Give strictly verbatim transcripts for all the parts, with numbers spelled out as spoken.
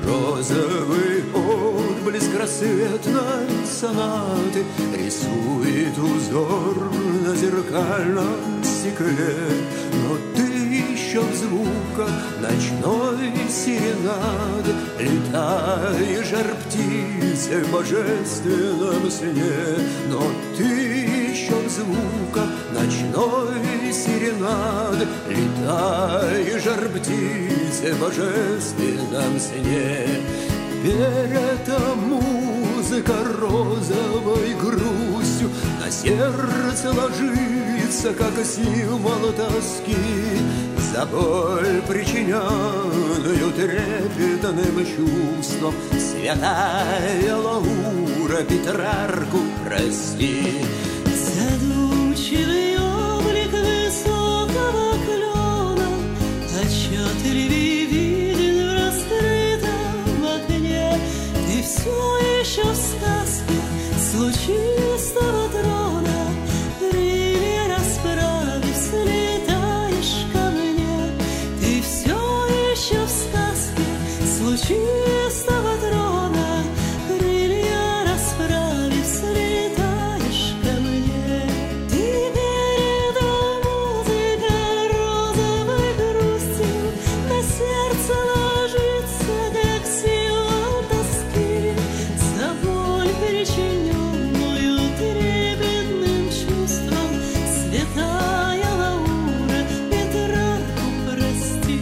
Розовый отблеск рассветной сонаты рисует узор на зеркальном стекле. Но ты еще в звуках ночной серенады летаешь, жар птицы в божественном сне. Но ты еще в звуках ночной серенады летаешь, жар птицы в божественном сне. Теперь эта музыка розовой грустью на сердце ложится, как символ тоски, за боль, причиненную трепетным чувством. Святая Лаура, Петрарку прости. Задумчивый облик высокого клена отчетливее виден в раскрытом окне. Ты все еще в сказке с лучистого трона, крылья расправив, слетаешь ко мне. Ты все еще в сказке с лучистого трона, крылья расправив, слетаешь ко мне. Ты передал музыка розовой грустью, на сердце ложится, как символ тоски, за боль, причиненную трепетным чувством. Святая Лаура, Петрарку прости.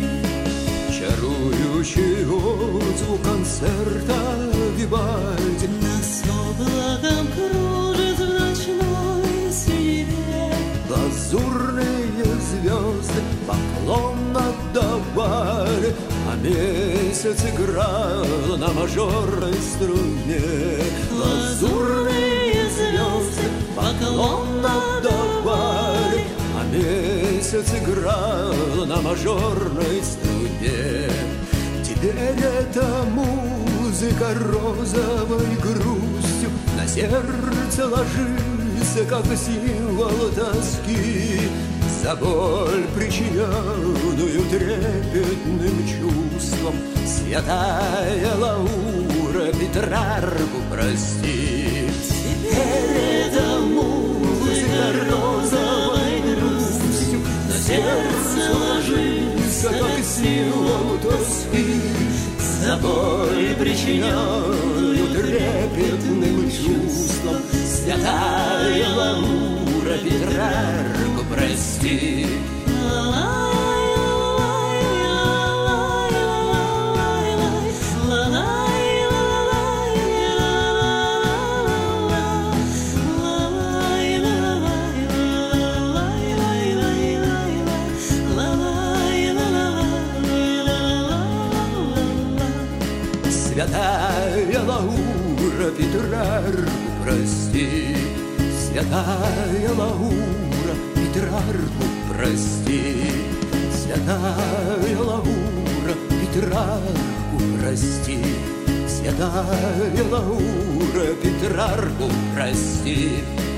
Чарующий отзвук концерта Вивальди Нас облаком кружит в ночной синеве. лазурные звезды поклон отдавали, а месяц играл на мажорной струне. Лазурные звезды поклон отдавали, а месяц играл на мажорной струне. Теперь эта музыка розовой грустью на сердце ложится, как символ тоски, за боль, причиненную трепетным чувством. Святая Лаура, Петрарку прости. Теперь эта музыка розовой грустью на сердце ложится, как символ тоски, за боль, причиненную трепетным чувством. Святая Лаура, Петрарку прости. Святая Лаура, Петрарку прости. Святая Лаура, Петрарку прости. Святая Лаура, Петрарку прости. Святая Лаура, Петрарку прости.